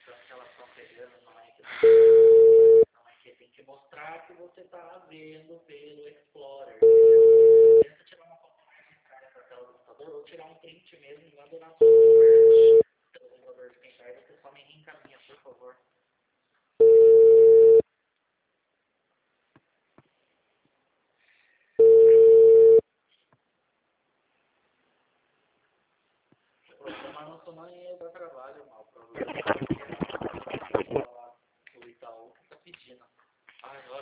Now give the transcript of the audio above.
Tanto que elas estão pegando, não é que tem que mostrar que você está vendo pelo Explorer. Tenta tirar uma foto mais para a tela do computador ou tirar um print mesmo e manda na sua conversa. Pelo computador de quem tá aí, você só me reencaminha, por favor. O problema não sou nem do trabalho, mal. O problema é que o Itaú que tá pedindo. Ai,